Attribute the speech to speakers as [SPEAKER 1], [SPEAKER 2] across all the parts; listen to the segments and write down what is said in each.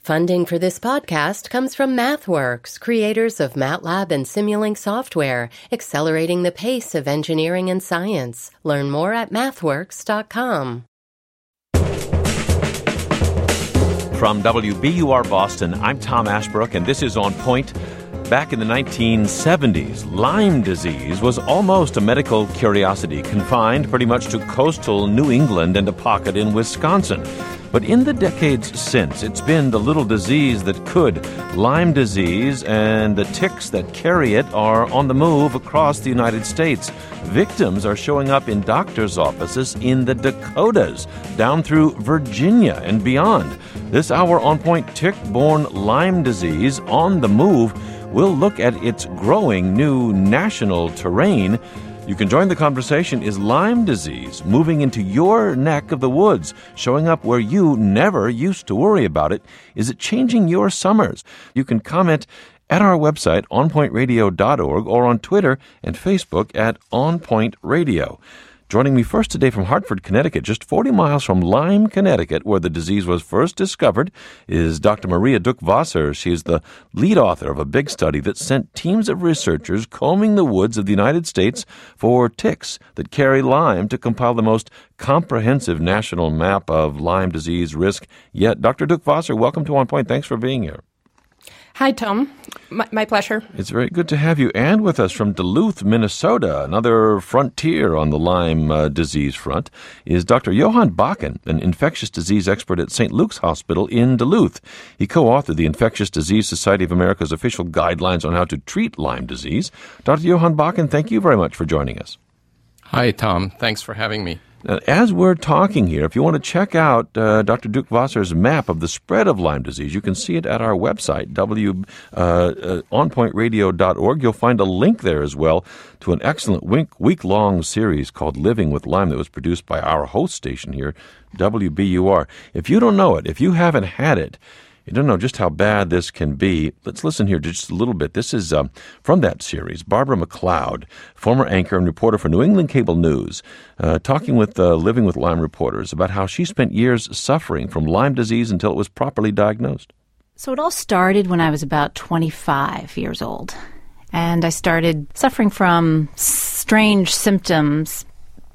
[SPEAKER 1] Funding for this podcast comes from MathWorks, creators of MATLAB and Simulink software, accelerating the pace of engineering and science. Learn more at mathworks.com.
[SPEAKER 2] From WBUR Boston, I'm Tom Ashbrook, and this is On Point. Back in the 1970s, Lyme disease was almost a medical curiosity, confined pretty much to coastal New England and a pocket in Wisconsin. But in the decades since, it's been the little disease that could. Lyme disease and the ticks that carry it are on the move across the United States. Victims are showing up in doctors' offices in the Dakotas, down through Virginia and beyond. This hour On Point, tick-borne Lyme disease on the move. We'll look at its growing new national terrain. You can join the conversation. Is Lyme disease moving into your neck of the woods, showing up where you never used to worry about it? Is it changing your summers? You can comment at our website, onpointradio.org, or on Twitter and Facebook at onpointradio. Joining me first today from Hartford, Connecticut, just 40 miles from Lyme, Connecticut, where the disease was first discovered, is Dr. Maria Duck-Wasser. She is the lead author of a big study that sent teams of researchers combing the woods of the United States for ticks that carry Lyme to compile the most comprehensive national map of Lyme disease risk yet. Dr. Duck-Wasser, welcome to On Point. Thanks for being here.
[SPEAKER 3] Hi, Tom. My pleasure.
[SPEAKER 2] It's very good to have you. And with us from Duluth, Minnesota, another frontier on the Lyme disease front, is Dr. Johan Bakken, an infectious disease expert at St. Luke's Hospital in Duluth. He co-authored the Infectious Disease Society of America's official guidelines on how to treat Lyme disease. Dr. Johan Bakken, thank you very much for joining us.
[SPEAKER 4] Hi, Tom. Thanks for having me.
[SPEAKER 2] As we're talking here, if you want to check out Dr. Duck-Wasser's map of the spread of Lyme disease, you can see it at our website, onpointradio.org. You'll find a link there as well to an excellent week-long series called Living with Lyme that was produced by our host station here, WBUR. If you don't know it, if you haven't had it, you don't know just how bad this can be. Let's listen here just a little bit. This is from that series, Barbara McLeod, former anchor and reporter for New England Cable News, talking with Living with Lyme reporters about how she spent years suffering from Lyme disease until it was properly diagnosed.
[SPEAKER 5] So it all started when I was about 25 years old, and I started suffering from strange symptoms,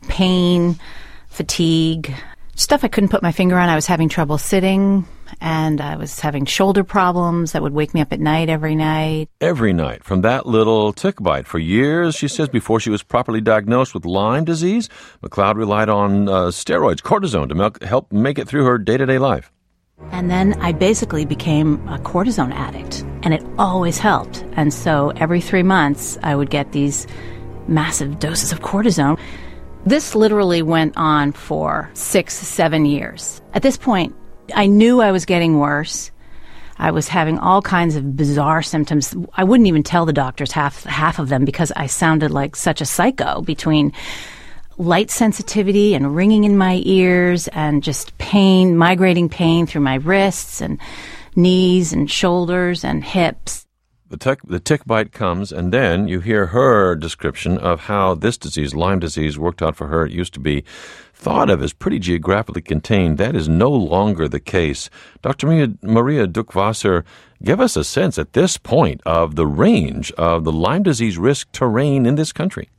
[SPEAKER 5] pain, fatigue, stuff I couldn't put my finger on. I was having trouble sitting, and I was having shoulder problems that would wake me up at night every night.
[SPEAKER 2] Every night, from that little tick bite. For years, she says, before she was properly diagnosed with Lyme disease, McLeod relied on steroids, cortisone, to help make it through her day-to-day life.
[SPEAKER 5] And then I basically became a cortisone addict, and it always helped. And so every 3 months, I would get these massive doses of cortisone. This literally went on for 6-7 years. At this point, I knew I was getting worse. I was having all kinds of bizarre symptoms. I wouldn't even tell the doctors half of them because I sounded like such a psycho, between light sensitivity and ringing in my ears and just pain, migrating pain through my wrists and knees and shoulders and hips.
[SPEAKER 2] The tick bite comes, and then you hear her description of how this disease, Lyme disease, worked out for her. It used to be thought of as pretty geographically contained. That is no longer the case. Dr. Maria Duck-Wasser, give us a sense at this point of the range of the Lyme disease risk terrain in this country.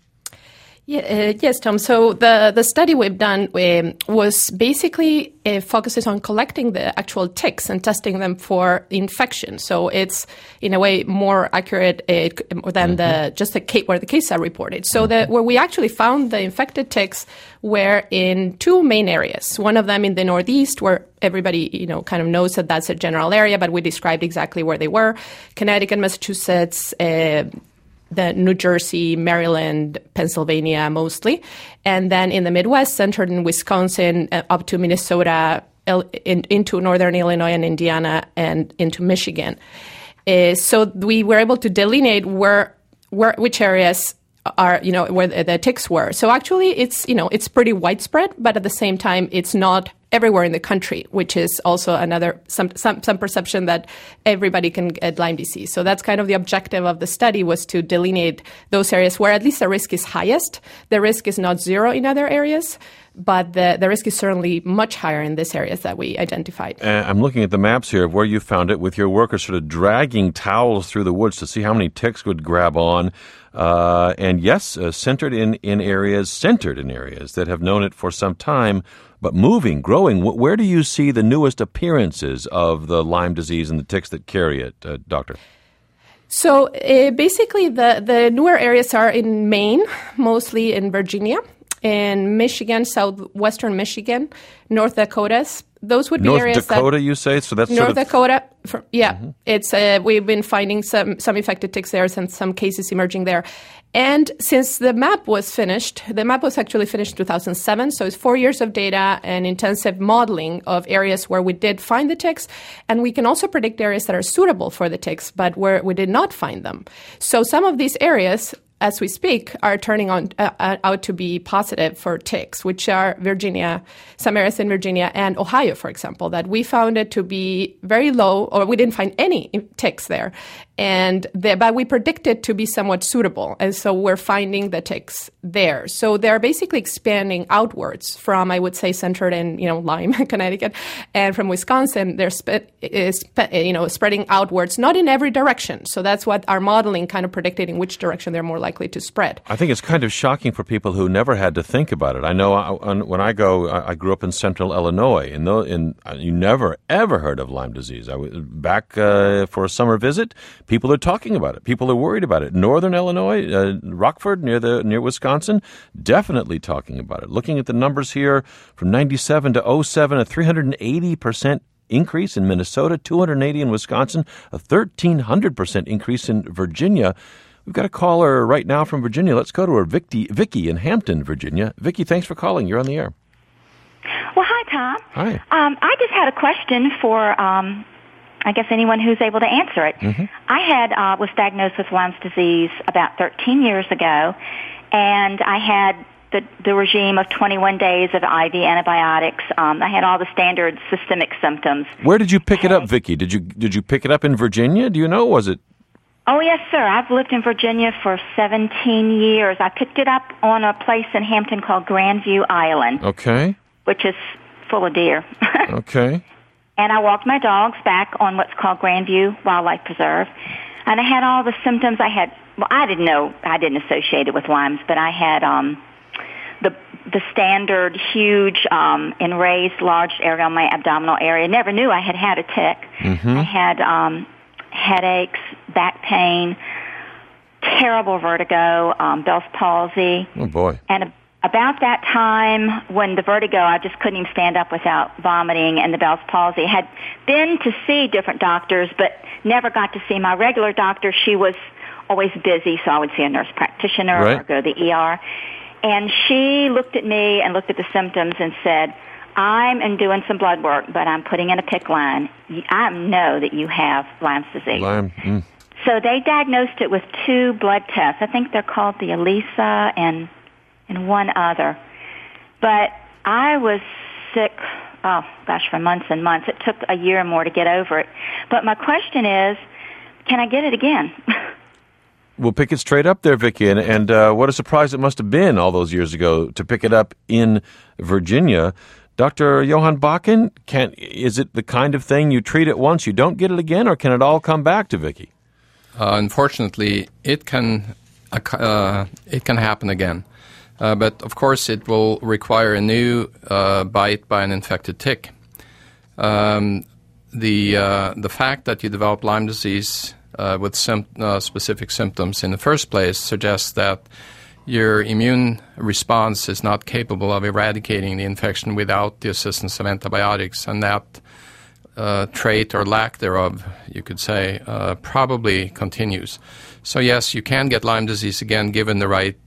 [SPEAKER 3] Yes, Tom. So the study we've done was basically focuses on collecting the actual ticks and testing them for infection. So it's in a way more accurate than where the cases are reported. So where we actually found the infected ticks were in two main areas. One of them in the Northeast, where everybody kind of knows that that's a general area, but we described exactly where they were: Connecticut, Massachusetts, the New Jersey, Maryland, Pennsylvania mostly. And then in the Midwest, centered in Wisconsin, up to Minnesota, into northern Illinois and Indiana, and into Michigan. So we were able to delineate which areas are, where the ticks were. So actually it's pretty widespread, but at the same time, it's not everywhere in the country, which is also another some perception that everybody can get Lyme disease. So that's kind of the objective of the study, was to delineate those areas where at least the risk is highest. The risk is not zero in other areas, but the risk is certainly much higher in these areas that we identified.
[SPEAKER 2] I'm looking at the maps here of where you found it with your workers sort of dragging towels through the woods to see how many ticks would grab on. And yes, centered in areas that have known it for some time, but moving, growing. Where do you see the newest appearances of the Lyme disease and the ticks that carry it, Doctor?
[SPEAKER 3] So basically the newer areas are in Maine, mostly in Virginia, in Michigan, southwestern Michigan, North Dakotas. Those would be
[SPEAKER 2] North
[SPEAKER 3] areas
[SPEAKER 2] Dakota, you say? So that's
[SPEAKER 3] North
[SPEAKER 2] sort of...
[SPEAKER 3] Dakota, It's we've been finding some infected ticks there and some cases emerging there. And since the map was actually finished in 2007, so it's 4 years of data and intensive modeling of areas where we did find the ticks, and we can also predict areas that are suitable for the ticks, but where we did not find them. So some of these areas, as we speak, are turning out to be positive for ticks, which are Virginia, some areas in Virginia and Ohio, for example, that we found it to be very low, or we didn't find any ticks there. But we predicted to be somewhat suitable, and so we're finding the ticks there. So they're basically expanding outwards from, I would say, centered in Lyme, Connecticut, and from Wisconsin. They're spreading outwards, not in every direction. So that's what our modeling kind of predicted, in which direction they're more likely to spread.
[SPEAKER 2] I think it's kind of shocking for people who never had to think about it. I know when I grew up in central Illinois, and you never ever heard of Lyme disease. I was back for a summer visit. People are talking about it. People are worried about it. Northern Illinois, Rockford, near Wisconsin, definitely talking about it. Looking at the numbers here from 97 to 07, a 380% increase in Minnesota, 280 in Wisconsin, a 1,300% increase in Virginia. We've got a caller right now from Virginia. Let's go to her, Vicky in Hampton, Virginia. Vicky, thanks for calling. You're on the air.
[SPEAKER 6] Well, hi, Tom.
[SPEAKER 2] Hi.
[SPEAKER 6] I just had a question for, I guess, anyone who's able to answer it.
[SPEAKER 2] Mm-hmm.
[SPEAKER 6] I was diagnosed with Lyme's disease about 13 years ago, and I had the regime of 21 days of IV antibiotics. I had all the standard systemic symptoms.
[SPEAKER 2] Where did you pick it up, Vicky? Did you pick it up in Virginia? Do you know? Was it?
[SPEAKER 6] Oh, yes, sir. I've lived in Virginia for 17 years. I picked it up on a place in Hampton called Grandview Island.
[SPEAKER 2] Okay.
[SPEAKER 6] Which is full of deer.
[SPEAKER 2] Okay.
[SPEAKER 6] And I walked my dogs back on what's called Grandview Wildlife Preserve. And I had all the symptoms I had. Well, I didn't associate it with Lyme's, but I had the standard huge enraged large area on my abdominal area. Never knew I had a tick.
[SPEAKER 2] Mm-hmm.
[SPEAKER 6] I had headaches, back pain, terrible vertigo, Bell's palsy.
[SPEAKER 2] Oh, boy.
[SPEAKER 6] And about that time when the vertigo, I just couldn't even stand up without vomiting, and the Bell's palsy, I had been to see different doctors, but never got to see my regular doctor. She was always busy, so I would see a nurse practitioner or go to the ER. And she looked at me and looked at the symptoms and said, I'm doing some blood work, but I'm putting in a PICC line. I know that you have Lyme's disease.
[SPEAKER 2] Lyme. Mm.
[SPEAKER 6] So they diagnosed it with 2 blood tests. I think they're called the ELISA and one other. But I was sick, for months and months. It took a year or more to get over it. But my question is, can I get it again?
[SPEAKER 2] We'll pick it straight up there, Vicky. And what a surprise it must have been all those years ago to pick it up in Virginia. Dr. Johan Bakken, is it the kind of thing you treat it once, you don't get it again, or can it all come back to Vicky?
[SPEAKER 4] Unfortunately, it can happen again. But, of course, it will require a new bite by an infected tick. The fact that you develop Lyme disease with specific symptoms in the first place suggests that your immune response is not capable of eradicating the infection without the assistance of antibiotics, and that trait or lack thereof, you could say, probably continues. So yes, you can get Lyme disease again given the right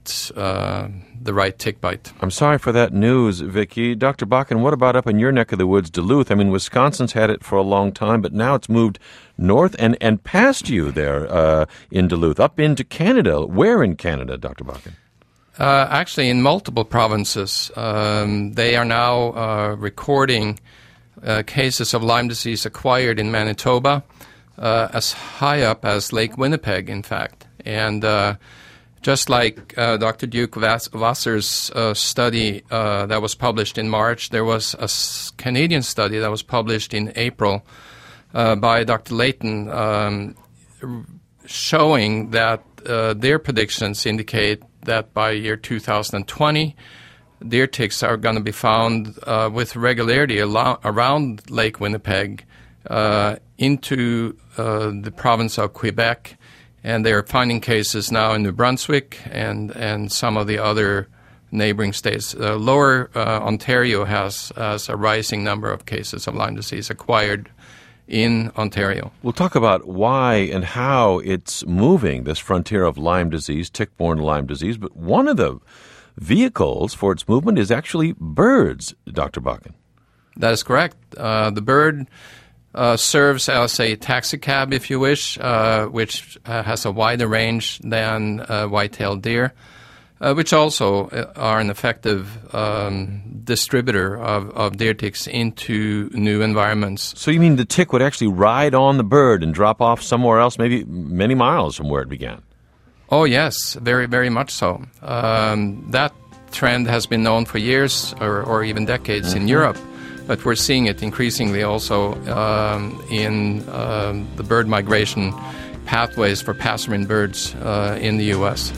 [SPEAKER 4] tick bite.
[SPEAKER 2] I'm sorry for that news, Vicky. Dr. Bakken, what about up in your neck of the woods, Duluth? I mean, Wisconsin's had it for a long time, but now it's moved north and past you there in Duluth, up into Canada. Where in Canada, Dr. Bakken?
[SPEAKER 4] Actually, in multiple provinces. They are now recording cases of Lyme disease acquired in Manitoba, as high up as Lake Winnipeg, in fact. And Just like Dr. Duke Wasser's study that was published in March, there was a Canadian study that was published in April by Dr. Layton showing that their predictions indicate that by year 2020, deer ticks are going to be found with regularity around Lake Winnipeg into the province of Quebec. And they're finding cases now in New Brunswick and some of the other neighboring states. Lower Ontario has a rising number of cases of Lyme disease acquired in Ontario.
[SPEAKER 2] We'll talk about why and how it's moving, this frontier of Lyme disease, tick-borne Lyme disease. But one of the vehicles for its movement is actually birds, Dr. Bakken. That
[SPEAKER 4] is correct. The bird serves as a taxi cab, if you wish, which has a wider range than white-tailed deer, which also are an effective distributor of deer ticks into new environments.
[SPEAKER 2] So you mean the tick would actually ride on the bird and drop off somewhere else, maybe many miles from where it began?
[SPEAKER 4] Oh, yes, very, very much so. That trend has been known for years or even decades in Europe. But we're seeing it increasingly also in the bird migration pathways for passerine birds in the U.S.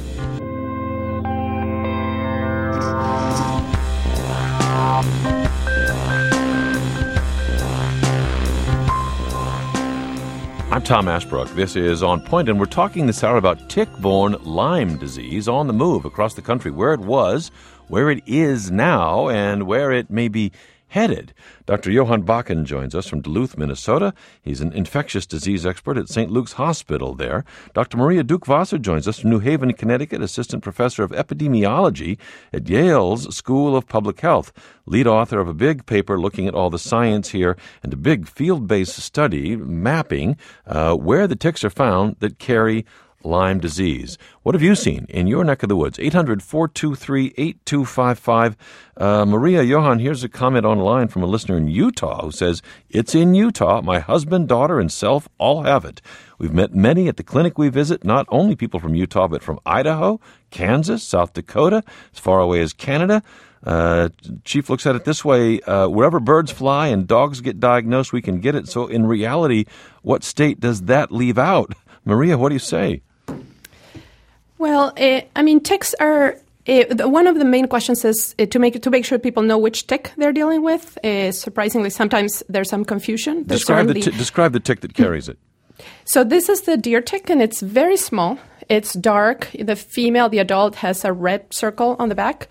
[SPEAKER 2] I'm Tom Ashbrook. This is On Point, and we're talking this hour about tick-borne Lyme disease on the move across the country, where it was, where it is now, and where it may be headed. Dr. Johan Bakken joins us from Duluth, Minnesota. He's an infectious disease expert at St. Luke's Hospital there. Dr. Maria Duke-Wasser joins us from New Haven, Connecticut, assistant professor of epidemiology at Yale's School of Public Health, lead author of a big paper looking at all the science here and a big field-based study mapping where the ticks are found that carry Lyme disease. What have you seen in your neck of the woods? 800-423-8255. Maria, Johan, here's a comment online from a listener in Utah who says, "It's in Utah. My husband, daughter, and self all have it. We've met many at the clinic we visit, not only people from Utah, but from Idaho, Kansas, South Dakota, as far away as Canada." Chief looks at it this way, wherever birds fly and dogs get diagnosed, we can get it. So in reality, what state does that leave out? Maria, what do you say?
[SPEAKER 3] Well, ticks are one of the main questions is to make sure people know which tick they're dealing with. Surprisingly, sometimes there's some confusion.
[SPEAKER 2] Describe the tick that carries it.
[SPEAKER 3] So this is the deer tick, and it's very small. It's dark. The female, the adult, has a red circle on the back.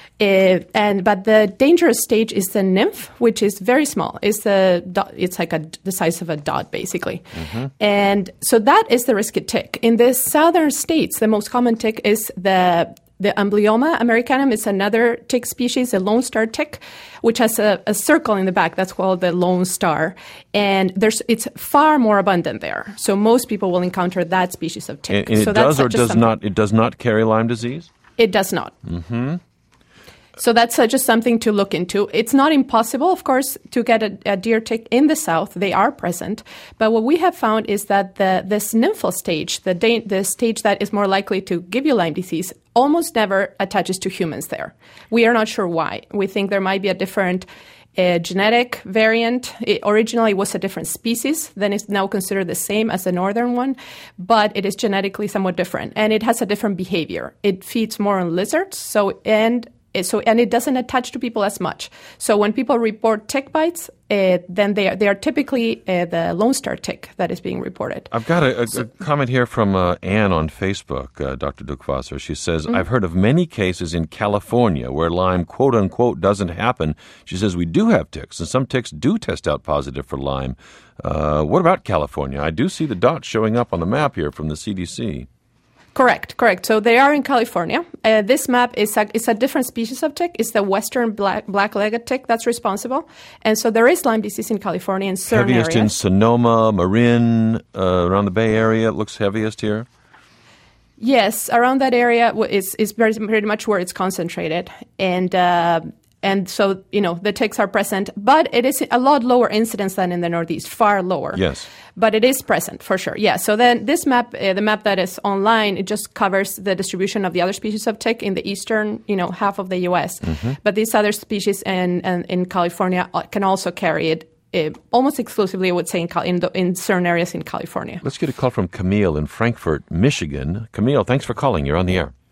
[SPEAKER 3] But the dangerous stage is the nymph, which is very small. It's like the size of a dot, basically. Mm-hmm. And so that is the risky tick. In the southern states, the most common tick is the Amblyomma americanum. Is another tick species, a lone star tick, which has a circle in the back. That's called the lone star. And it's far more abundant there. So most people will encounter that species of tick.
[SPEAKER 2] And it does not carry Lyme disease?
[SPEAKER 3] It does not. Mm-hmm. So that's just something to look into. It's not impossible, of course, to get a deer tick in the south. They are present. But what we have found is that this nymphal stage, the stage that is more likely to give you Lyme disease, almost never attaches to humans there. We are not sure why. We think there might be a different genetic variant. Originally, it was a different species. Then it's now considered the same as the northern one. But it is genetically somewhat different. And it has a different behavior. It feeds more on lizards. And it doesn't attach to people as much. So when people report tick bites, then they are typically the Lone Star tick that is being reported.
[SPEAKER 2] I've got a comment here from Anne on Facebook, Dr. Duke-Wasser. She says, I've heard of many cases in California where Lyme, quote-unquote, doesn't happen. She says, we do have ticks, and some ticks do test out positive for Lyme. What about California? I do see the dots showing up on the map here from the CDC.
[SPEAKER 3] Correct. So they are in California. This map is a different species of tick. It's the western black-legged tick that's responsible. And so there is Lyme disease in California in certain areas.
[SPEAKER 2] Heaviest in Sonoma, Marin, around the Bay Area. It looks heaviest here.
[SPEAKER 3] Yes, around that area is pretty much where it's concentrated. And And so, the ticks are present, but it is a lot lower incidence than in the Northeast, far lower.
[SPEAKER 2] Yes.
[SPEAKER 3] But it is present, for sure. Yeah. So then this map, the map that is online, it just covers the distribution of the other species of tick in the eastern, half of the U.S. Mm-hmm. But these other species in California can also carry it almost exclusively, I would say, in certain areas in California.
[SPEAKER 2] Let's get a call from Camille in Frankfort, Michigan. Camille, thanks for calling. You're on the air.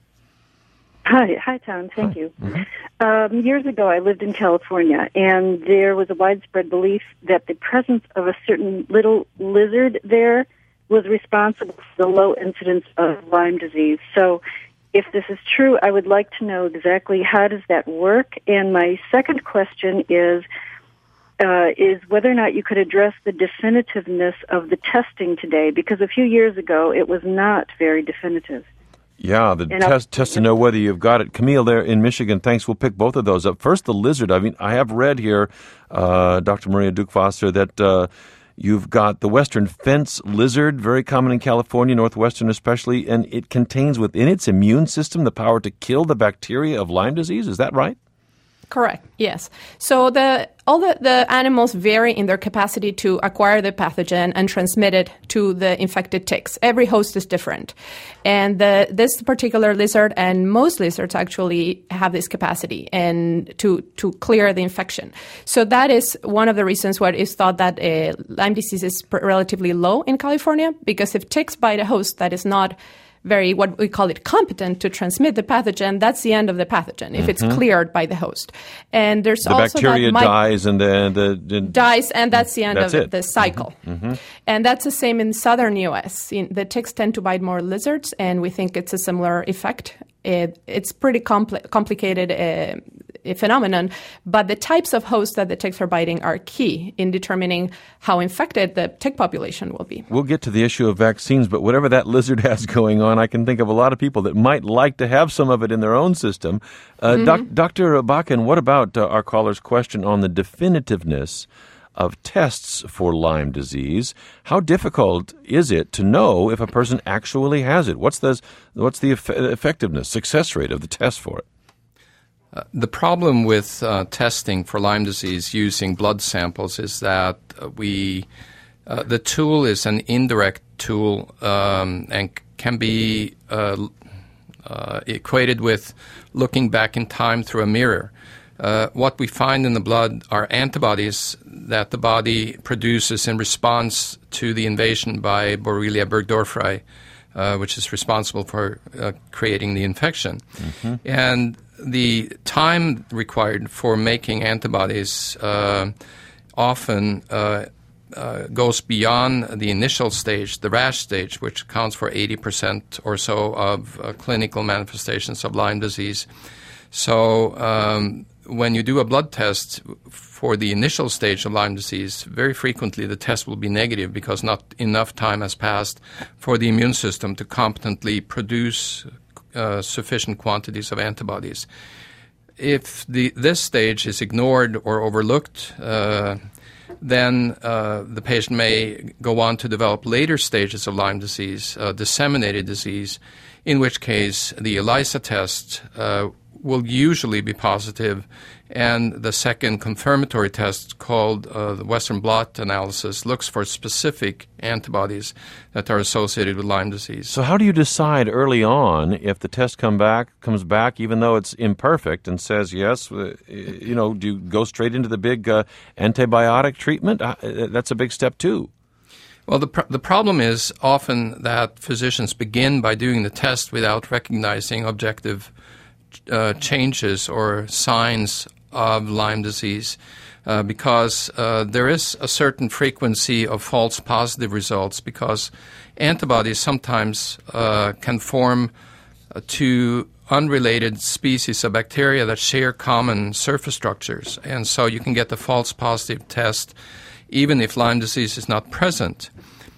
[SPEAKER 7] Hi, Tom. Thank you. Mm-hmm. Years ago, I lived in California, and there was a widespread belief that the presence of a certain little lizard there was responsible for the low incidence of Lyme disease. So if this is true, I would like to know exactly how does that work. And my second question is whether or not you could address the definitiveness of the testing today, because a few years ago, it was not very definitive.
[SPEAKER 2] Yeah, the test to know whether you've got it. Camille there in Michigan, thanks. We'll pick both of those up. First, the lizard. I mean, I have read here, Dr. Maria Duke-Foster, that you've got the western fence lizard, very common in California, northwestern especially, and it contains within its immune system the power to kill the bacteria of Lyme disease. Is that right?
[SPEAKER 3] Correct. Yes. So all the animals vary in their capacity to acquire the pathogen and transmit it to the infected ticks. Every host is different, and this particular lizard and most lizards actually have this capacity and to clear the infection. So that is one of the reasons why it's thought that Lyme disease is relatively low in California, because if ticks bite a host that is not very, what we call it, competent to transmit the pathogen, that's the end of the pathogen if it's cleared by the host. And there's
[SPEAKER 2] the
[SPEAKER 3] also
[SPEAKER 2] bacteria dies and
[SPEAKER 3] dies, and that's the end
[SPEAKER 2] of
[SPEAKER 3] the cycle. Mm-hmm. And that's the same in southern U.S. The ticks tend to bite more lizards, and we think it's a similar effect. It's pretty complicated phenomenon, but the types of hosts that the ticks are biting are key in determining how infected the tick population will be.
[SPEAKER 2] We'll get to the issue of vaccines, but whatever that lizard has going on, I can think of a lot of people that might like to have some of it in their own system. Dr. Bakken, what about our caller's question on the definitiveness of tests for Lyme disease? How difficult is it to know if a person actually has it? What's the effectiveness, success rate of the test for it?
[SPEAKER 4] The problem with testing for Lyme disease using blood samples is that the tool is an indirect tool and can be equated with looking back in time through a mirror. What we find in the blood are antibodies that the body produces in response to the invasion by Borrelia burgdorferi, which is responsible for creating the infection. Mm-hmm. And the time required for making antibodies often goes beyond the initial stage, the rash stage, which accounts for 80% or so of clinical manifestations of Lyme disease. So when you do a blood test for the initial stage of Lyme disease, very frequently the test will be negative because not enough time has passed for the immune system to competently produce sufficient quantities of antibodies. If this stage is ignored or overlooked, then the patient may go on to develop later stages of Lyme disease, disseminated disease, in which case the ELISA test will usually be positive, and the second confirmatory test called the Western blot analysis looks for specific antibodies that are associated with Lyme disease.
[SPEAKER 2] So how do you decide early on if the test comes back, even though it's imperfect, and says yes? Do you go straight into the big antibiotic treatment? That's a big step too.
[SPEAKER 4] Well, the problem is often that physicians begin by doing the test without recognizing objective changes or signs of Lyme disease because there is a certain frequency of false positive results because antibodies sometimes can form to unrelated species of bacteria that share common surface structures. And so you can get the false positive test even if Lyme disease is not present.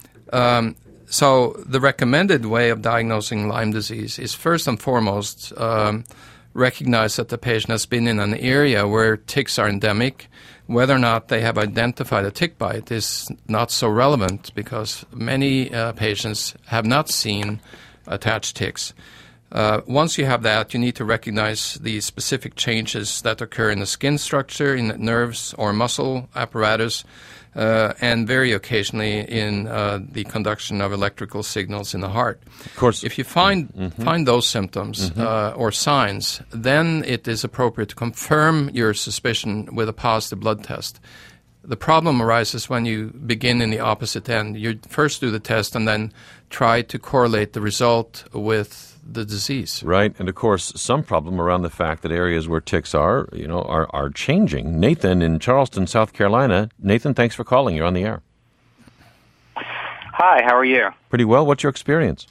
[SPEAKER 4] So the recommended way of diagnosing Lyme disease is first and foremost recognize that the patient has been in an area where ticks are endemic. Whether or not they have identified a tick bite is not so relevant because many patients have not seen attached ticks. Once you have that, you need to recognize the specific changes that occur in the skin structure, in the nerves or muscle apparatus, and very occasionally in the conduction of electrical signals in the heart.
[SPEAKER 2] Of course.
[SPEAKER 4] If you find those symptoms or signs, then it is appropriate to confirm your suspicion with a positive blood test. The problem arises when you begin in the opposite end. You first do the test and then try to correlate the result with the disease.
[SPEAKER 2] Right, and of course, some problem around the fact that areas where ticks are changing. Nathan in Charleston, South Carolina. Nathan, thanks for calling. You're on the air.
[SPEAKER 8] Hi, how are you?
[SPEAKER 2] Pretty well. What's your experience?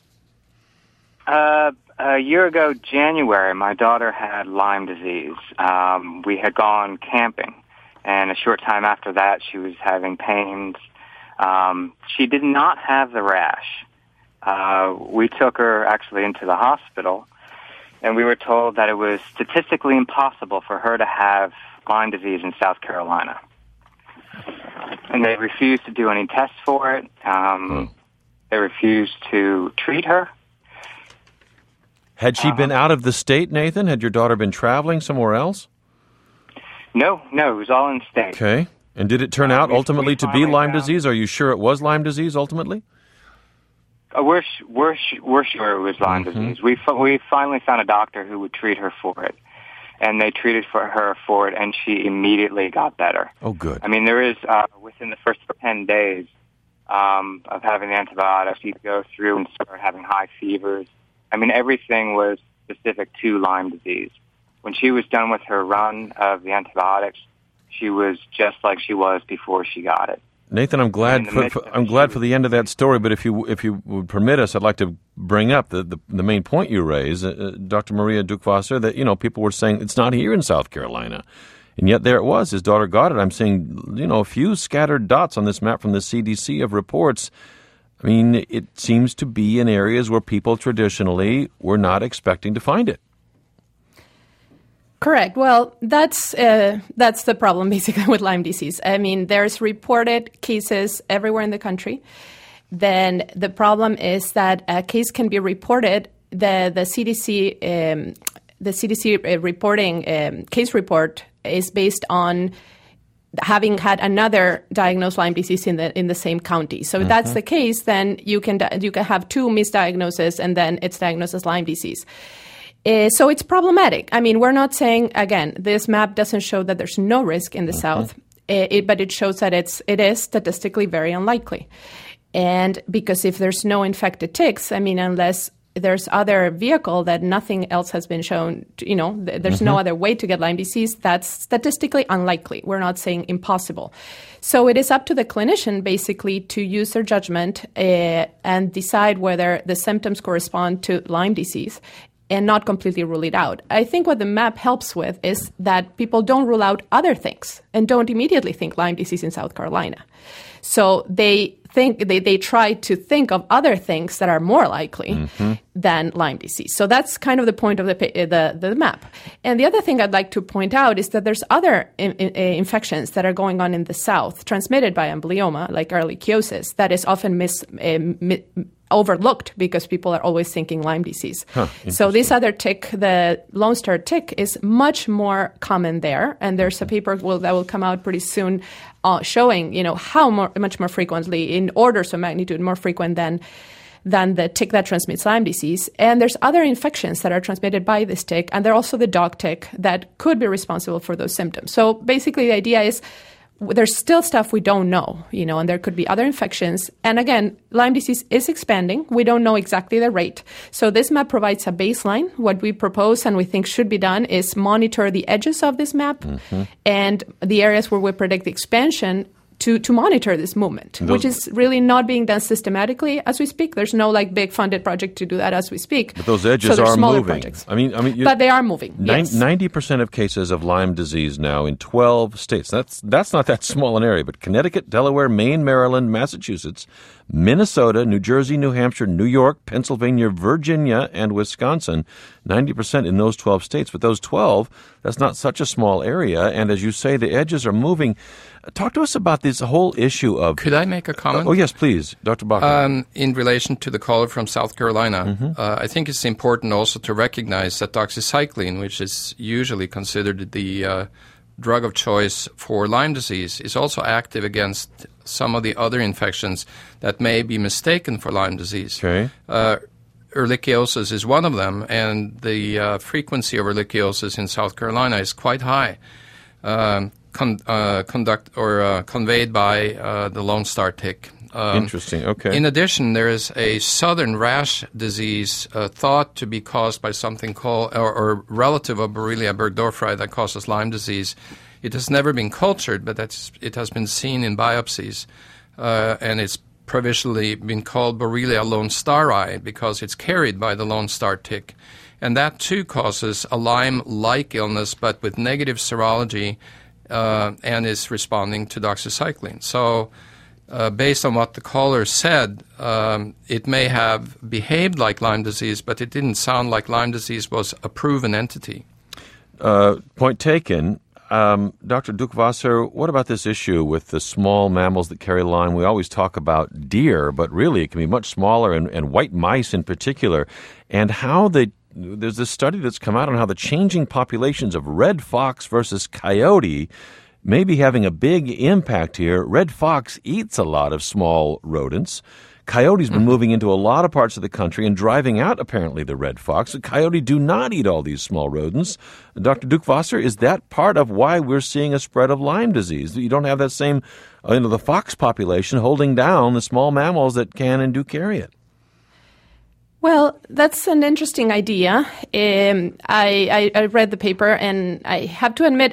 [SPEAKER 8] A year ago, January, my daughter had Lyme disease. We had gone camping, and a short time after that, she was having pains. She did not have the rash. We took her actually into the hospital, and we were told that it was statistically impossible for her to have Lyme disease in South Carolina. And they refused to do any tests for it. They refused to treat her.
[SPEAKER 2] Had she been out of the state, Nathan? Had your daughter been traveling somewhere else?
[SPEAKER 8] No, it was all in state.
[SPEAKER 2] Okay. And did it turn out ultimately to be Lyme disease? Are you sure it was Lyme disease ultimately?
[SPEAKER 8] We're sure it was Lyme disease. We finally found a doctor who would treat her for it, and they treated her for it, and she immediately got better.
[SPEAKER 2] Oh, good.
[SPEAKER 8] I mean, there is within the first 10 days of having the antibiotics, she'd go through and start having high fevers. I mean, everything was specific to Lyme disease. When she was done with her run of the antibiotics, she was just like she was before she got it.
[SPEAKER 2] Nathan, I'm glad for the end of that story, but if you would permit us, I'd like to bring up the main point you raised, Dr. Maria Duckwasser, that people were saying it's not here in South Carolina, and yet there it was. His daughter got it. I'm seeing a few scattered dots on this map from the CDC of reports. I mean, it seems to be in areas where people traditionally were not expecting to find it.
[SPEAKER 3] Correct. Well, that's the problem basically with Lyme disease. I mean, there's reported cases everywhere in the country. Then the problem is that a case can be reported. The CDC reporting case report is based on having had another diagnosed Lyme disease in the same county. So if that's the case, then you can have two misdiagnoses and then it's diagnosed as Lyme disease. So it's problematic. I mean, we're not saying, again, this map doesn't show that there's no risk in the South, but it shows that it is statistically very unlikely. And because if there's no infected ticks, I mean, unless there's other vehicle that nothing else has been shown, there's no other way to get Lyme disease, that's statistically unlikely. We're not saying impossible. So it is up to the clinician basically to use their judgment and decide whether the symptoms correspond to Lyme disease and not completely rule it out. I think what the map helps with is that people don't rule out other things and don't immediately think Lyme disease in South Carolina. So they try to think of other things that are more likely than Lyme disease. So that's kind of the point of the map. And the other thing I'd like to point out is that there's other infections that are going on in the South transmitted by amblyoma, like ehrlichiosis, that is often overlooked because people are always thinking Lyme disease. So this other tick, the Lone Star tick, is much more common there. And there's a paper that will come out pretty soon showing, how much more frequently, in orders of magnitude, more frequent than the tick that transmits Lyme disease. And there's other infections that are transmitted by this tick, and they're also the dog tick that could be responsible for those symptoms. So basically the idea is there's still stuff we don't know, and there could be other infections. And again, Lyme disease is expanding. We don't know exactly the rate. So this map provides a baseline. What we propose and we think should be done is monitor the edges of this map and the areas where we predict the expansion to monitor this movement, which is really not being done systematically as we speak. There's no big funded project to do that as we speak.
[SPEAKER 2] But those edges are moving.
[SPEAKER 3] Projects.
[SPEAKER 2] I mean,
[SPEAKER 3] but they are moving.
[SPEAKER 2] 90% of cases of Lyme disease now in 12 states. That's not that small an area, but Connecticut, Delaware, Maine, Maryland, Massachusetts, Minnesota, New Jersey, New Hampshire, New York, Pennsylvania, Virginia, and Wisconsin. 90% in those 12 states. But those 12, that's not such a small area. And as you say, the edges are moving. Talk to us about this whole issue of...
[SPEAKER 4] Could I make a comment?
[SPEAKER 2] Oh, yes, please, Dr. Bakker.
[SPEAKER 4] In relation to the caller from South Carolina, I think it's important also to recognize that doxycycline, which is usually considered the drug of choice for Lyme disease, is also active against some of the other infections that may be mistaken for Lyme disease.
[SPEAKER 2] Okay.
[SPEAKER 4] Ehrlichiosis is one of them, and the frequency of ehrlichiosis in South Carolina is quite high, conveyed by the Lone Star tick.
[SPEAKER 2] Interesting, okay.
[SPEAKER 4] In addition, there is a southern rash disease thought to be caused by something called, or relative of Borrelia burgdorferi that causes Lyme disease. It has never been cultured, but it has been seen in biopsies, and it's provisionally been called Borrelia lone stari because it's carried by the Lone Star tick. And that too causes a Lyme-like illness, but with negative serology, and is responding to doxycycline. So based on what the caller said, it may have behaved like Lyme disease, but it didn't sound like Lyme disease was a proven entity.
[SPEAKER 2] Point taken. Dr. Duckwasser, what about this issue with the small mammals that carry Lyme? We always talk about deer, but really it can be much smaller, and white mice in particular, and how there's this study that's come out on how the changing populations of red fox versus coyote may be having a big impact here. Red fox eats a lot of small rodents. Coyote's been moving into a lot of parts of the country and driving out, apparently, the red fox. The coyote do not eat all these small rodents. Dr. Duckwasser, is that part of why we're seeing a spread of Lyme disease? You don't have that same, the fox population holding down the small mammals that can and do carry it.
[SPEAKER 3] Well, that's an interesting idea. I read the paper, and I have to admit,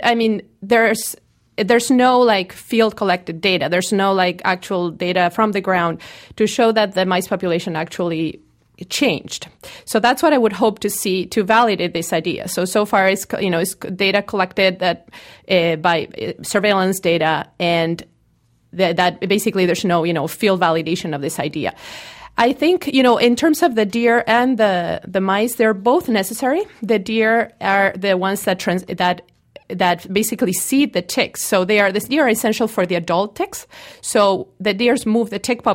[SPEAKER 3] there's no field collected data. There's no actual data from the ground to show that the mice population actually changed. So that's what I would hope to see to validate this idea. So far it's data collected that by surveillance data, and that basically there's no field validation of this idea. I think, in terms of the deer and the mice, they're both necessary. The deer are the ones that basically seed the ticks. So the deer are essential for the adult ticks. So the deers move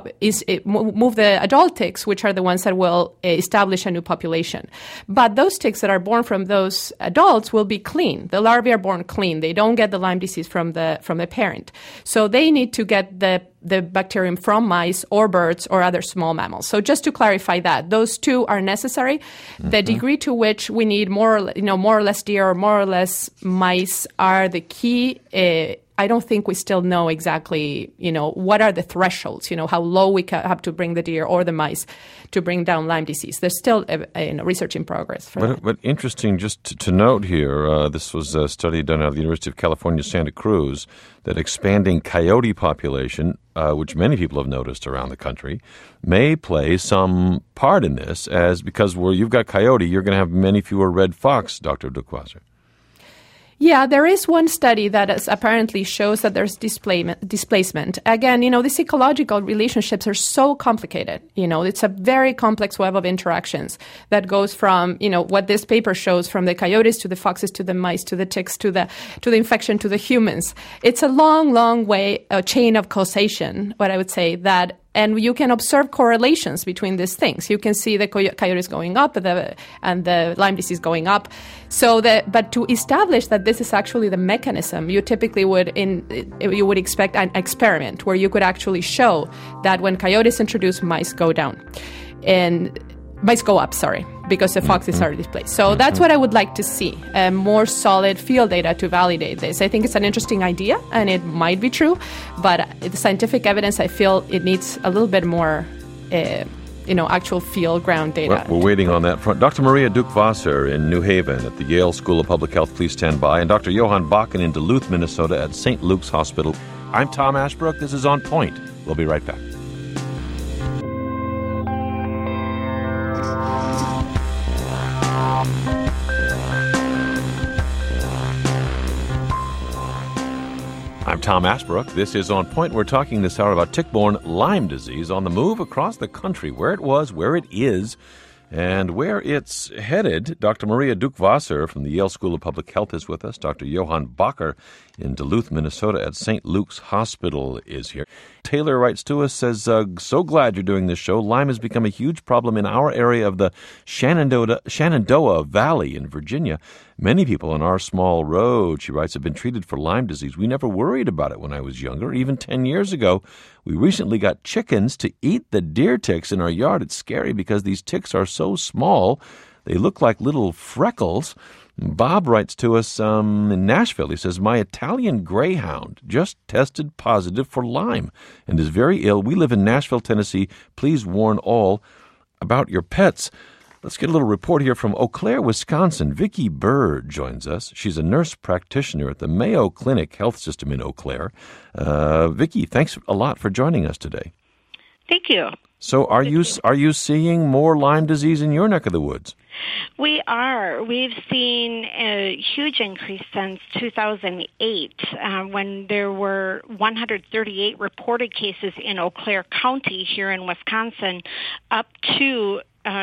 [SPEAKER 3] move the adult ticks, which are the ones that will establish a new population. But those ticks that are born from those adults will be clean. The larvae are born clean. They don't get the Lyme disease from the parent. So they need to get the bacterium from mice or birds or other small mammals. So just to clarify that, those two are necessary. Mm-hmm. The degree to which we need more or less deer or more or less mice are the key. I don't think we still know exactly, what are the thresholds, how low we have to bring the deer or the mice to bring down Lyme disease. There's still research in progress for that.
[SPEAKER 2] But interesting just to note here, this was a study done at the University of California, Santa Cruz, that expanding coyote population, which many people have noticed around the country, may play some part in this, because where you've got coyote, you're going to have many fewer red fox, Dr. Duckwasser.
[SPEAKER 3] Yeah, there is one study that apparently shows that there's displacement. Again, these ecological relationships are so complicated. It's a very complex web of interactions that goes from, what this paper shows, from the coyotes to the foxes to the mice to the ticks to the infection to the humans. It's a long, long chain of causation, what I would say, and you can observe correlations between these things. You can see the coyotes going up and the Lyme disease going up. But to establish that this is actually the mechanism, you typically would expect an experiment where you could actually show that when coyotes introduce, mice go down. And mice go up, because the foxes are displaced. So that's what I would like to see, more solid field data to validate this. I think it's an interesting idea, and it might be true, but the scientific evidence, I feel it needs a little bit more, actual field ground data.
[SPEAKER 2] Well, we're waiting on that front. Dr. Maria Duckwasser in New Haven at the Yale School of Public Health, please stand by, and Dr. Johan Bakken in Duluth, Minnesota at St. Luke's Hospital. I'm Tom Ashbrook. This is On Point. We'll be right back. I'm Tom Ashbrook. This is On Point. We're talking this hour about tick-borne Lyme disease on the move across the country, where it was, where it is, and where it's headed. Dr. Maria Duckwasser from the Yale School of Public Health is with us. Dr. Johan Bakker in Duluth, Minnesota at St. Luke's Hospital is here. Taylor writes to us, says, so glad you're doing this show. Lyme has become a huge problem in our area of the Shenandoah Valley in Virginia. Many people on our small road, she writes, have been treated for Lyme disease. We never worried about it when I was younger, even 10 years ago. We recently got chickens to eat the deer ticks in our yard. It's scary because these ticks are so small. They look like little freckles. Bob writes to us in Nashville. He says, my Italian greyhound just tested positive for Lyme and is very ill. We live in Nashville, Tennessee. Please warn all about your pets. Let's get a little report here from Eau Claire, Wisconsin. Vicki Bird joins us. She's a nurse practitioner at the Mayo Clinic Health System in Eau Claire. Vicki, thanks a lot for joining us today.
[SPEAKER 9] Thank you.
[SPEAKER 2] So are you seeing more Lyme disease in your neck of the woods?
[SPEAKER 9] We are. We've seen a huge increase since 2008 when there were 138 reported cases in Eau Claire County here in Wisconsin, up to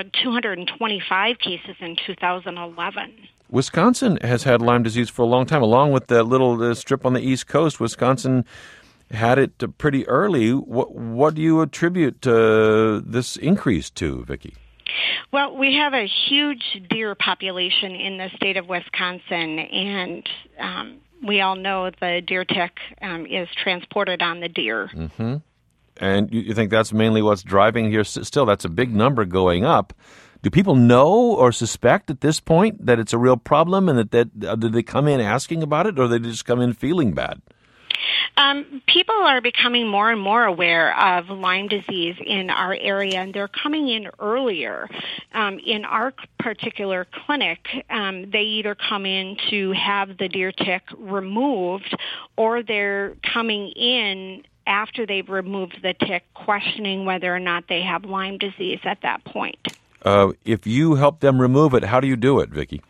[SPEAKER 9] 225 cases in 2011.
[SPEAKER 2] Wisconsin has had Lyme disease for a long time. Along with the little strip on the East Coast, Wisconsin had it pretty early. What do you attribute this increase to, Vicki?
[SPEAKER 9] Well, we have a huge deer population in the state of Wisconsin, and we all know the deer tick is transported on the deer.
[SPEAKER 2] Mm-hmm. And you think that's mainly what's driving here? Still, that's a big number going up. Do people know or suspect at this point that it's a real problem, and that do they come in asking about it, or do they just come in feeling bad?
[SPEAKER 9] People are becoming more and more aware of Lyme disease in our area, and they're coming in earlier. In our particular clinic, they either come in to have the deer tick removed, or they're coming in after they've removed the tick, questioning whether or not they have Lyme disease at that point.
[SPEAKER 2] If you help them remove it, how do you do it, Vicki?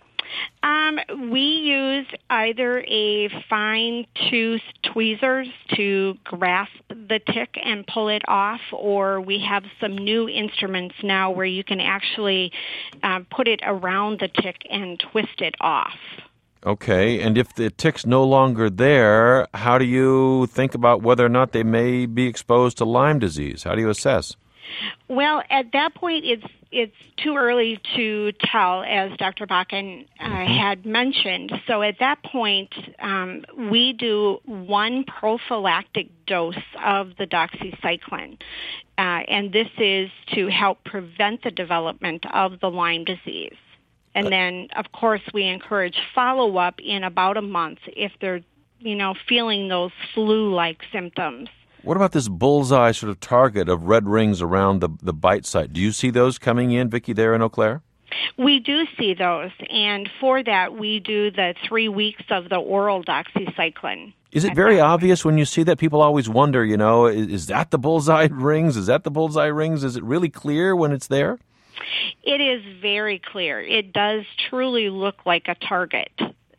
[SPEAKER 9] We use either a fine-tooth tweezers to grasp the tick and pull it off, or we have some new instruments now where you can actually put it around the tick and twist it off.
[SPEAKER 2] Okay, and if the tick's no longer there, how do you think about whether or not they may be exposed to Lyme disease? How do you assess?
[SPEAKER 9] Well, at that point, it's too early to tell, as Dr. Bakken had mentioned. So at that point, we do one prophylactic dose of the doxycycline, and this is to help prevent the development of the Lyme disease. And then, of course, we encourage follow-up in about a month if they're, feeling those flu-like symptoms.
[SPEAKER 2] What about this bullseye sort of target of red rings around the bite site? Do you see those coming in, Vicki, there in Eau Claire?
[SPEAKER 9] We do see those, and for that, we do the 3 weeks of the oral doxycycline.
[SPEAKER 2] Is it very obvious when you see that? People always wonder, is that the bullseye rings? Is that the bullseye rings? Is it really clear when it's there?
[SPEAKER 9] It is very clear. It does truly look like a target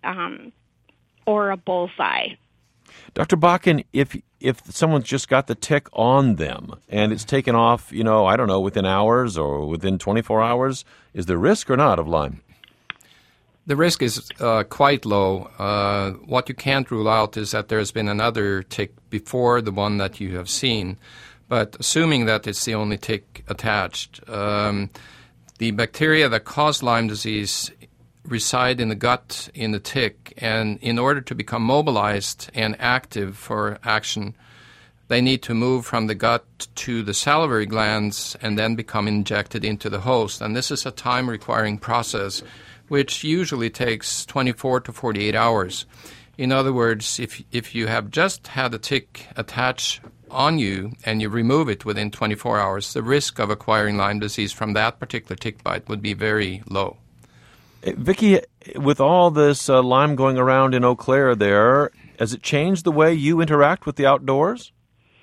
[SPEAKER 9] or a bullseye.
[SPEAKER 2] Dr. Bakken, if someone's just got the tick on them and it's taken off, within hours or within 24 hours, is there risk or not of Lyme?
[SPEAKER 4] The risk is quite low. What you can't rule out is that there's been another tick before the one that you have seen. But assuming that it's the only tick attached, the bacteria that cause Lyme disease reside in the gut in the tick, and in order to become mobilized and active for action, they need to move from the gut to the salivary glands and then become injected into the host. And this is a time-requiring process, which usually takes 24 to 48 hours. In other words, if you have just had a tick attach on you and you remove it within 24 hours, the risk of acquiring Lyme disease from that particular tick bite would be very low.
[SPEAKER 2] Vicki, with all this Lyme going around in Eau Claire there, has it changed the way you interact with the outdoors?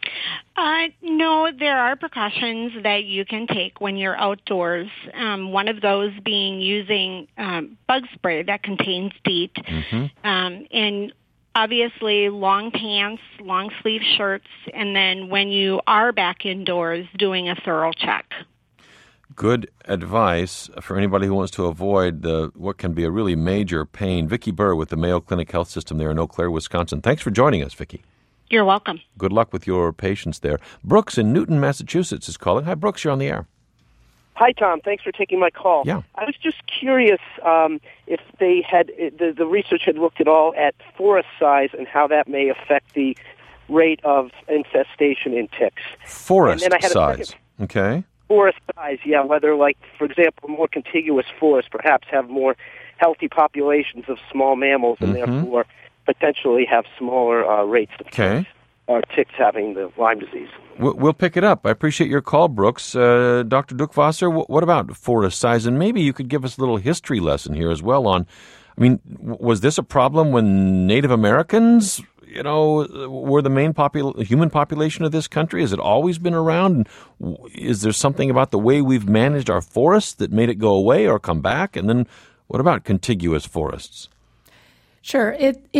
[SPEAKER 9] No, there are precautions that you can take when you're outdoors. One of those being using bug spray that contains DEET. Mm-hmm. And obviously long pants, long sleeve shirts, and then when you are back indoors, doing a thorough check.
[SPEAKER 2] Good advice for anybody who wants to avoid what can be a really major pain. Vicki Burr with the Mayo Clinic Health System there in Eau Claire, Wisconsin. Thanks for joining us, Vicki.
[SPEAKER 9] You're welcome.
[SPEAKER 2] Good luck with your patients there. Brooks in Newton, Massachusetts is calling. Hi, Brooks, you're on the air.
[SPEAKER 10] Hi, Tom. Thanks for taking my call.
[SPEAKER 2] Yeah.
[SPEAKER 10] I was just curious if they had the research had looked at all at forest size and how that may affect the rate of infestation in ticks.
[SPEAKER 2] Forest
[SPEAKER 10] and then I had
[SPEAKER 2] size. Okay.
[SPEAKER 10] Forest size, yeah. Whether, like, for example, more contiguous forests perhaps have more healthy populations of small mammals and therefore potentially have smaller rates of ticks having the Lyme disease.
[SPEAKER 2] We'll pick it up. I appreciate your call, Brooks. Dr. Duckwasser, what about forest size? And maybe you could give us a little history lesson here as well on, I mean, was this a problem when Native Americans, were the main human population of this country? Has it always been around? And is there something about the way we've managed our forests that made it go away or come back? And then what about contiguous forests?
[SPEAKER 3] Sure.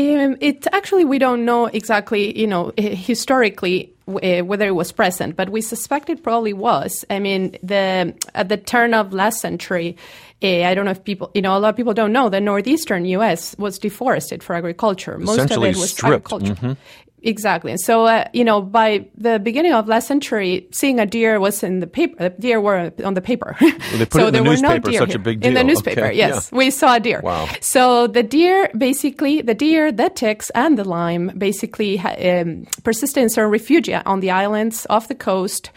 [SPEAKER 3] It actually, we don't know exactly, historically whether it was present, but we suspect it probably was. I mean, at the turn of last century, I don't know if people, a lot of people don't know, the northeastern U.S. was deforested for agriculture. Most of it was
[SPEAKER 2] stripped.
[SPEAKER 3] agriculture. Exactly. So, by the beginning of last century, seeing a deer was in the paper. Deer were on the paper.
[SPEAKER 2] Well, they put
[SPEAKER 3] so
[SPEAKER 2] it in
[SPEAKER 3] there
[SPEAKER 2] the
[SPEAKER 3] were
[SPEAKER 2] newspaper,
[SPEAKER 3] no deer
[SPEAKER 2] such
[SPEAKER 3] here.
[SPEAKER 2] a big deal.
[SPEAKER 3] In the newspaper,
[SPEAKER 2] okay.
[SPEAKER 3] yes. Yeah. We saw a deer.
[SPEAKER 2] Wow.
[SPEAKER 3] So the deer, the ticks, and the Lyme basically persisted in certain refugia on the islands off the coast,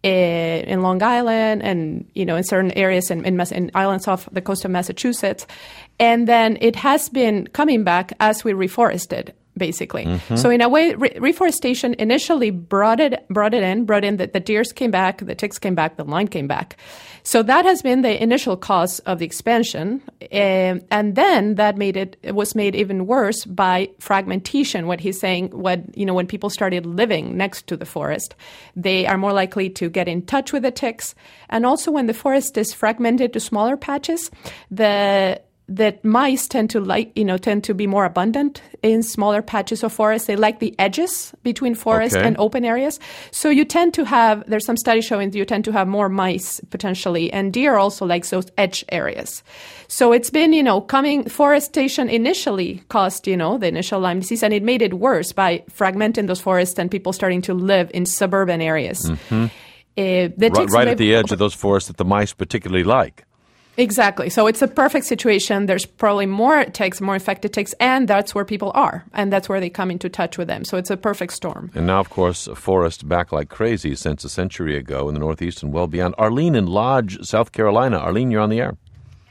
[SPEAKER 3] in Long Island and, in certain areas in islands off the coast of Massachusetts. And then it has been coming back as we reforested, basically. So in a way, reforestation initially brought in the deers came back, the ticks came back, the Lyme came back. So that has been the initial cause of the expansion. And then that was made even worse by fragmentation. What he's saying, when people started living next to the forest, they are more likely to get in touch with the ticks. And also when the forest is fragmented to smaller patches, that mice tend to be more abundant in smaller patches of forest. They like the edges between forest and open areas. So you tend to have, there's some studies showing you tend to have more mice potentially, and deer also likes those edge areas. So it's been, forestation initially caused, the initial Lyme disease, and it made it worse by fragmenting those forests and people starting to live in suburban areas.
[SPEAKER 2] Right at the edge of those forests that the mice particularly like.
[SPEAKER 3] Exactly. So it's a perfect situation. There's probably more ticks, more infected ticks, and that's where people are, and that's where they come into touch with them. So it's a perfect storm.
[SPEAKER 2] And now, of course, forests back like crazy since a century ago in the Northeast and well beyond. Arlene in Lodge, South Carolina. Arlene, you're on the air.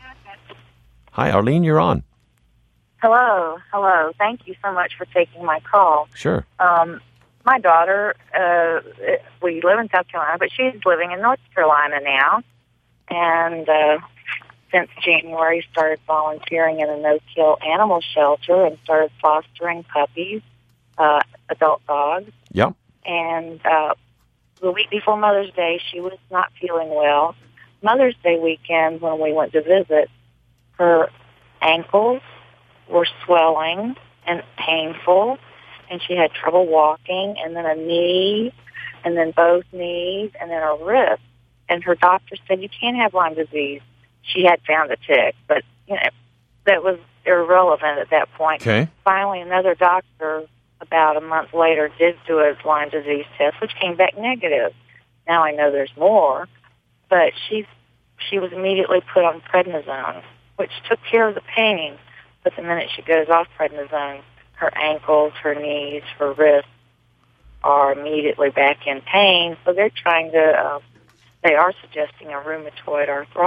[SPEAKER 2] Hi, Arlene, you're on.
[SPEAKER 11] Hello. Thank you so much for taking my call.
[SPEAKER 2] Sure.
[SPEAKER 11] My daughter, we live in South Carolina, but she's living in North Carolina now, and since January started volunteering in a no-kill animal shelter and started fostering puppies, adult dogs.
[SPEAKER 2] Yep.
[SPEAKER 11] And the week before Mother's Day, she was not feeling well. Mother's Day weekend, when we went to visit, her ankles were swelling and painful, and she had trouble walking, and then a knee, and then both knees, and then a wrist. And her doctor said, you can't have Lyme disease. She had found a tick, but that was irrelevant at that point.
[SPEAKER 2] Okay. Finally,
[SPEAKER 11] another doctor, about a month later, did do a Lyme disease test, which came back negative. Now I know there's more, but she was immediately put on prednisone, which took care of the pain. But the minute she goes off prednisone, her ankles, her knees, her wrists are immediately back in pain. So they're trying to. They are suggesting a rheumatoid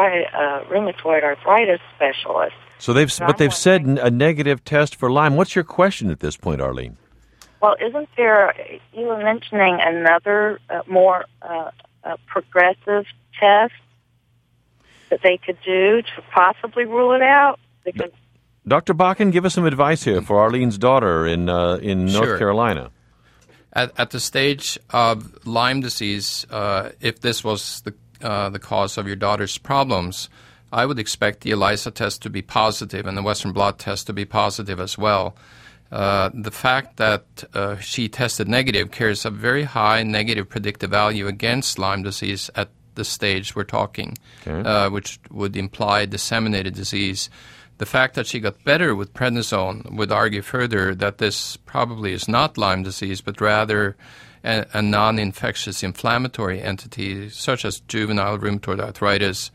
[SPEAKER 11] arthritis specialist.
[SPEAKER 2] So they've said a negative test for Lyme. What's your question at this point, Arlene?
[SPEAKER 11] Well, isn't there? You were mentioning another more progressive test that they could do to possibly rule it out. Because
[SPEAKER 2] Dr. Bakken, give us some advice here for Arlene's daughter in North Carolina.
[SPEAKER 4] At the stage of Lyme disease, if this was the cause of your daughter's problems, I would expect the ELISA test to be positive and the Western blot test to be positive as well. The fact that she tested negative carries a very high negative predictive value against Lyme disease at the stage we're talking, which would imply disseminated disease. The fact that she got better with prednisone would argue further that this probably is not Lyme disease, but rather a non-infectious inflammatory entity, such as juvenile rheumatoid arthritis,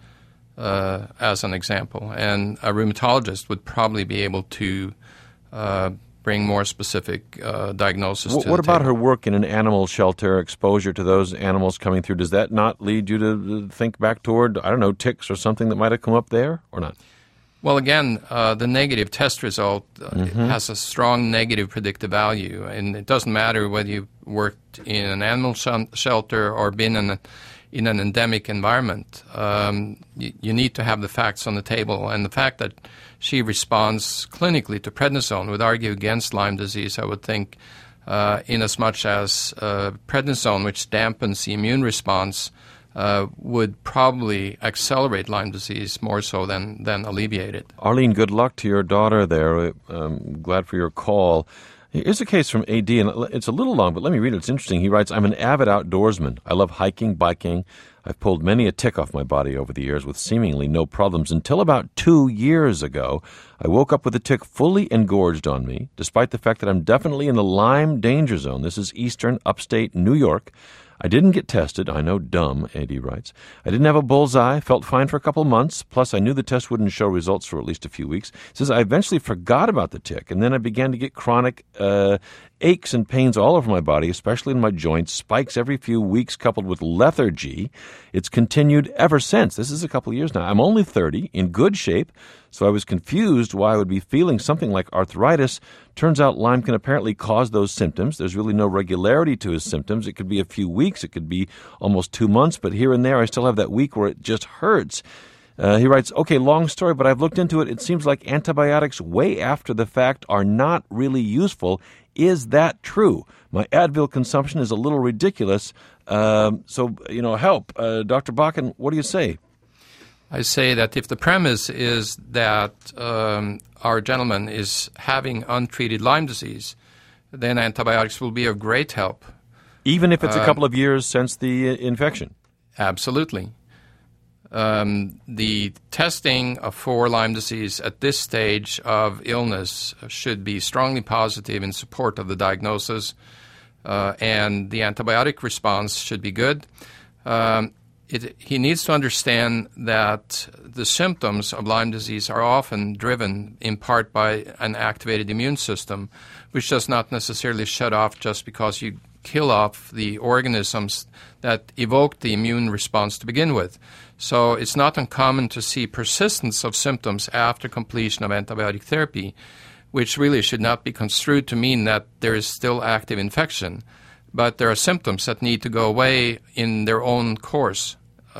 [SPEAKER 4] as an example. And a rheumatologist would probably be able to bring more specific diagnosis to the
[SPEAKER 2] What about
[SPEAKER 4] table.
[SPEAKER 2] her work in an animal shelter, exposure to those animals coming through? Does that not lead you to think back toward, I don't know, ticks or something that might have come up there, or not?
[SPEAKER 4] Well, again, the negative test result has a strong negative predictive value, and it doesn't matter whether you worked in an animal shelter or been in an endemic environment. You need to have the facts on the table, and the fact that she responds clinically to prednisone would argue against Lyme disease, I would think, in as much as prednisone, which dampens the immune response, would probably accelerate Lyme disease more so than alleviate it.
[SPEAKER 2] Arlene, good luck to your daughter there. Glad for your call. Here's a case from AD, and it's a little long, but let me read it. It's interesting. He writes, I'm an avid outdoorsman. I love hiking, biking. I've pulled many a tick off my body over the years with seemingly no problems until about 2 years ago. I woke up with a tick fully engorged on me, despite the fact that I'm definitely in the Lyme danger zone. This is eastern upstate New York. I didn't get tested. I know, dumb, AD writes. I didn't have a bullseye, felt fine for a couple months, plus I knew the test wouldn't show results for at least a few weeks. He says, I eventually forgot about the tick, and then I began to get chronic aches and pains all over my body, especially in my joints, spikes every few weeks coupled with lethargy. It's continued ever since. This is a couple of years now. I'm only 30, in good shape, so I was confused why I would be feeling something like arthritis. Turns out Lyme can apparently cause those symptoms. There's really no regularity to his symptoms. It could be a few weeks. It could be almost 2 months, but here and there I still have that week where it just hurts. He writes, okay, long story, but I've looked into it. It seems like antibiotics way after the fact are not really useful. Is that true? My Advil consumption is a little ridiculous. Help. Dr. Bakken, what do you say?
[SPEAKER 4] I say that if the premise is that our gentleman is having untreated Lyme disease, then antibiotics will be of great help.
[SPEAKER 2] Even if it's a couple of years since the infection?
[SPEAKER 4] Absolutely. The testing for Lyme disease at this stage of illness should be strongly positive in support of the diagnosis, and the antibiotic response should be good. He needs to understand that the symptoms of Lyme disease are often driven in part by an activated immune system, which does not necessarily shut off just because you kill off the organisms that evoke the immune response to begin with. So it's not uncommon to see persistence of symptoms after completion of antibiotic therapy, which really should not be construed to mean that there is still active infection. But there are symptoms that need to go away in their own course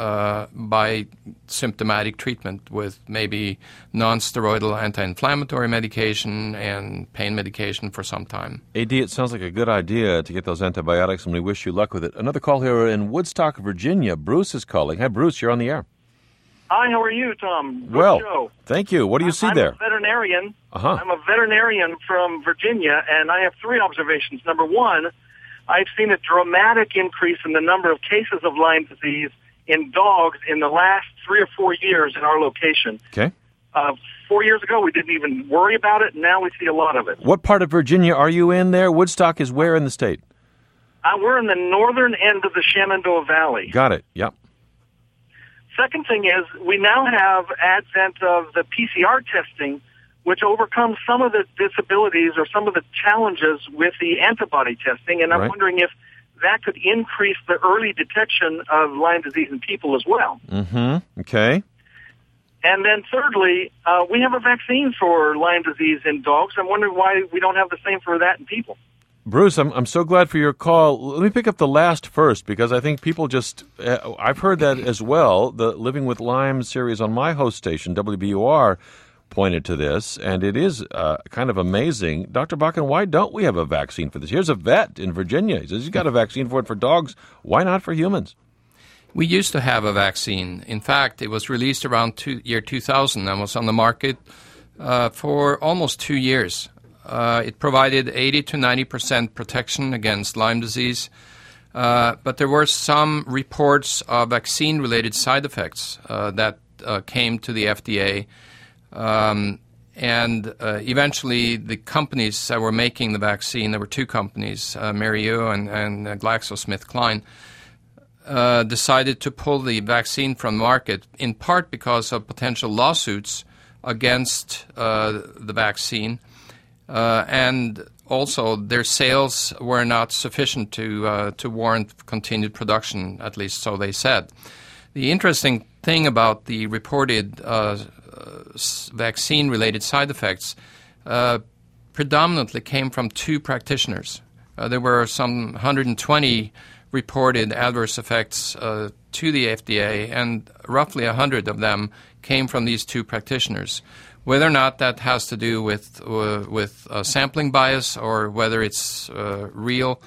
[SPEAKER 4] by symptomatic treatment with maybe non-steroidal anti-inflammatory medication and pain medication for some time.
[SPEAKER 2] AD, it sounds like a good idea to get those antibiotics, and we wish you luck with it. Another call here in Woodstock, Virginia. Bruce is calling. Hi, Bruce. You're on the air.
[SPEAKER 12] Hi, how are you, Tom? Good
[SPEAKER 2] well,
[SPEAKER 12] show.
[SPEAKER 2] Thank you. What do you see there?
[SPEAKER 12] I'm a veterinarian.
[SPEAKER 2] Uh-huh.
[SPEAKER 12] I'm a veterinarian from Virginia, and I have 3 observations. Number one, I've seen a dramatic increase in the number of cases of Lyme disease in dogs in the last 3 or 4 years in our location.
[SPEAKER 2] Okay.
[SPEAKER 12] 4 years ago, we didn't even worry about it, and now we see a lot of it.
[SPEAKER 2] What part of Virginia are you in there? Woodstock is where in the state?
[SPEAKER 12] We're in the northern end of the Shenandoah Valley.
[SPEAKER 2] Got it. Yep.
[SPEAKER 12] Second thing is, we now have advent of the PCR testing, which overcomes some of the disabilities or some of the challenges with the antibody testing, and I'm wondering if that could increase the early detection of Lyme disease in people as well.
[SPEAKER 2] Mm-hmm. Okay.
[SPEAKER 12] And then thirdly, we have a vaccine for Lyme disease in dogs. I'm wondering why we don't have the same for that in people.
[SPEAKER 2] Bruce, I'm so glad for your call. Let me pick up the last first, because I think people just I've heard that as well. The Living with Lyme series on my host station, WBUR, pointed to this, and it is kind of amazing. Dr. Bakken, why don't we have a vaccine for this? Here's a vet in Virginia. He says he's got a vaccine for it for dogs. Why not for humans?
[SPEAKER 4] We used to have a vaccine. In fact, it was released around year 2000 and was on the market for almost 2 years. It provided 80 to 90% protection against Lyme disease. But there were some reports of vaccine-related side effects that came to the FDA. And eventually, the companies that were making the vaccine, there were two companies, Mereo and GlaxoSmithKline, decided to pull the vaccine from the market, in part because of potential lawsuits against the vaccine. And also, their sales were not sufficient to warrant continued production, at least so they said. The interesting thing about the reported vaccine-related side effects predominantly came from two practitioners. There were some 120 reported adverse effects to the FDA, and roughly 100 of them came from these two practitioners. Whether or not that has to do with sampling bias or whether it's real,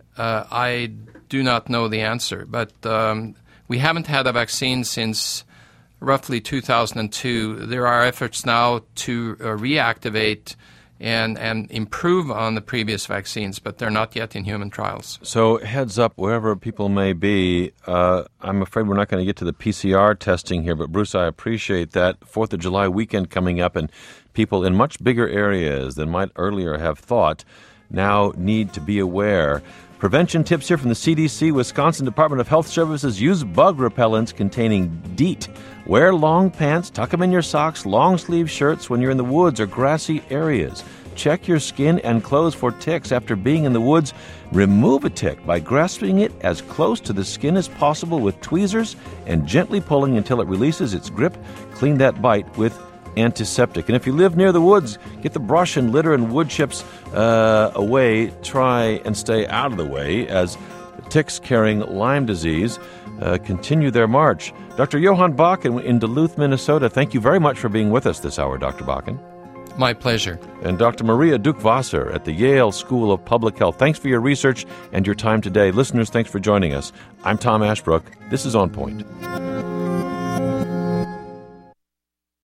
[SPEAKER 4] I do not know the answer. But we haven't had a vaccine since roughly 2002. There are efforts now to reactivate and improve on the previous vaccines, but they're not yet in human trials.
[SPEAKER 2] So heads up, wherever people may be, I'm afraid we're not going to get to the PCR testing here, but Bruce, I appreciate that. 4th of July weekend coming up, and people in much bigger areas than might earlier have thought now need to be aware. Prevention tips here from the CDC. Wisconsin Department of Health Services. Use bug repellents containing DEET. Wear long pants, tuck them in your socks, long-sleeve shirts when you're in the woods or grassy areas. Check your skin and clothes for ticks after being in the woods. Remove a tick by grasping it as close to the skin as possible with tweezers and gently pulling until it releases its grip. Clean that bite with antiseptic. And if you live near the woods, get the brush and litter and wood chips away. Try and stay out of the way as ticks carrying Lyme disease continue their march. Dr. Johan Bakken in Duluth, Minnesota, thank you very much for being with us this hour, Dr. Bakken.
[SPEAKER 4] My pleasure.
[SPEAKER 2] And Dr. Maria Duke-Wasser at the Yale School of Public Health. Thanks for your research and your time today. Listeners, thanks for joining us. I'm Tom Ashbrook. This is On Point.